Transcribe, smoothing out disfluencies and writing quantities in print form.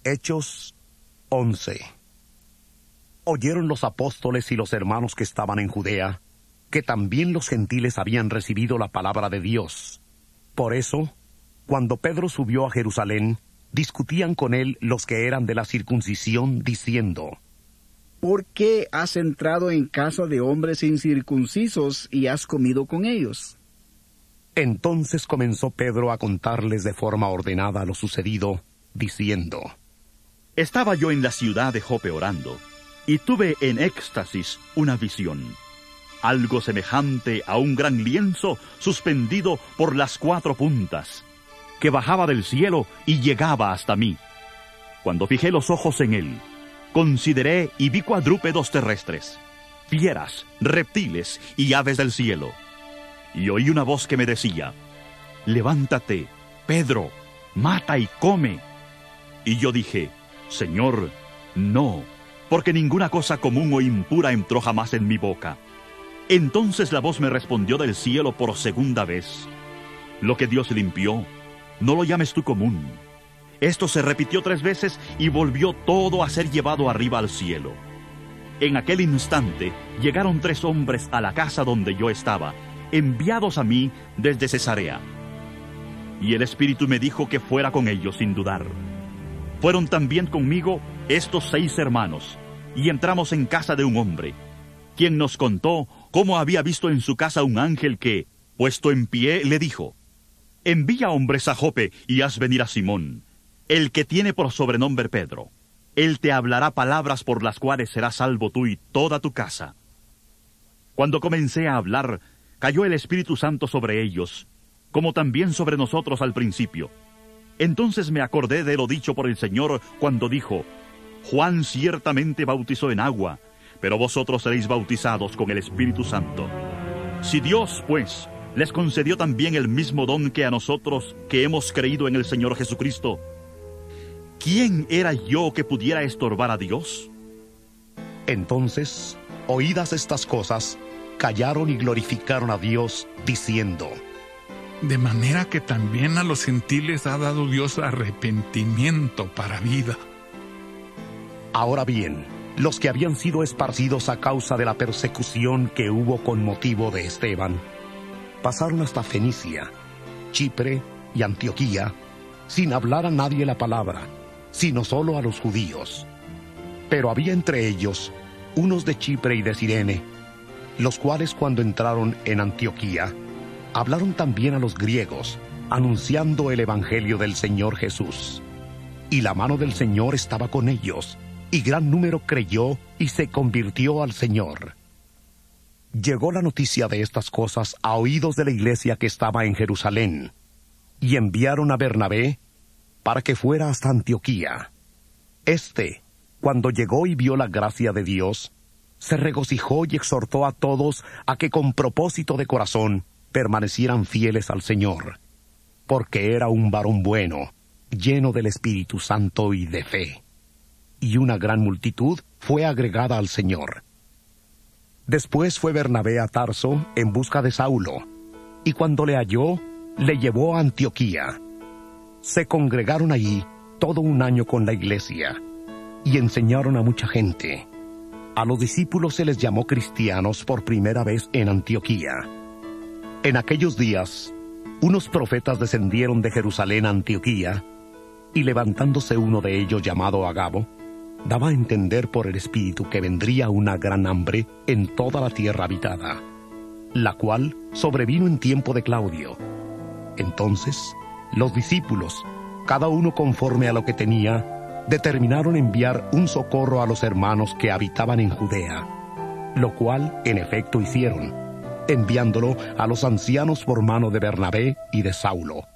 Hechos 11. Oyeron los apóstoles y los hermanos que estaban en Judea, que también los gentiles habían recibido la palabra de Dios. Por eso, cuando Pedro subió a Jerusalén, discutían con él los que eran de la circuncisión, diciendo: ¿Por qué has entrado en casa de hombres incircuncisos y has comido con ellos? Entonces comenzó Pedro a contarles de forma ordenada lo sucedido, diciendo: Estaba yo en la ciudad de Jope orando, y tuve en éxtasis una visión, algo semejante a un gran lienzo suspendido por las 4 puntas, que bajaba del cielo y llegaba hasta mí. Cuando fijé los ojos en él, consideré y vi cuadrúpedos terrestres, fieras, reptiles y aves del cielo. Y oí una voz que me decía: Levántate, Pedro, mata y come. Y yo dije: Señor, no, porque ninguna cosa común o impura entró jamás en mi boca. Entonces la voz me respondió del cielo por segunda vez: Lo que Dios limpió, no lo llames tú común. Esto se repitió 3 veces y volvió todo a ser llevado arriba al cielo. En aquel instante llegaron 3 hombres a la casa donde yo estaba, enviados a mí desde Cesarea. Y el Espíritu me dijo que fuera con ellos sin dudar. Fueron también conmigo estos 6 hermanos, y entramos en casa de un hombre, quien nos contó cómo había visto en su casa un ángel que, puesto en pie, le dijo: Envía hombres a Jope y haz venir a Simón, el que tiene por sobrenombre Pedro. Él te hablará palabras por las cuales serás salvo tú y toda tu casa. Cuando comencé a hablar, cayó el Espíritu Santo sobre ellos, como también sobre nosotros al principio. Entonces me acordé de lo dicho por el Señor cuando dijo: Juan ciertamente bautizó en agua, pero vosotros seréis bautizados con el Espíritu Santo. Si Dios, pues, les concedió también el mismo don que a nosotros que hemos creído en el Señor Jesucristo, ¿quién era yo que pudiera estorbar a Dios? Entonces, oídas estas cosas, callaron y glorificaron a Dios, diciendo: De manera que también a los gentiles ha dado Dios arrepentimiento para vida. Ahora bien, los que habían sido esparcidos a causa de la persecución que hubo con motivo de Esteban, pasaron hasta Fenicia, Chipre y Antioquía, sin hablar a nadie la palabra, sino solo a los judíos. Pero había entre ellos unos de Chipre y de Cirene, los cuales cuando entraron en Antioquía, hablaron también a los griegos, anunciando el evangelio del Señor Jesús. Y la mano del Señor estaba con ellos, y gran número creyó y se convirtió al Señor. Llegó la noticia de estas cosas a oídos de la iglesia que estaba en Jerusalén, y enviaron a Bernabé para que fuera hasta Antioquía. Cuando llegó y vio la gracia de Dios, se regocijó y exhortó a todos a que con propósito de corazón permanecieran fieles al Señor, porque era un varón bueno, lleno del Espíritu Santo y de fe. Y una gran multitud fue agregada al Señor. Después fue Bernabé a Tarso en busca de Saulo, y cuando le halló, le llevó a Antioquía. Se congregaron allí todo un año con la iglesia, y enseñaron a mucha gente. A los discípulos se les llamó cristianos por primera vez en Antioquía. En aquellos días, unos profetas descendieron de Jerusalén a Antioquía, y levantándose uno de ellos llamado Agabo, daba a entender por el Espíritu que vendría una gran hambre en toda la tierra habitada, la cual sobrevino en tiempo de Claudio. Entonces, los discípulos, cada uno conforme a lo que tenía, determinaron enviar un socorro a los hermanos que habitaban en Judea, lo cual en efecto hicieron, enviándolo a los ancianos por mano de Bernabé y de Saulo.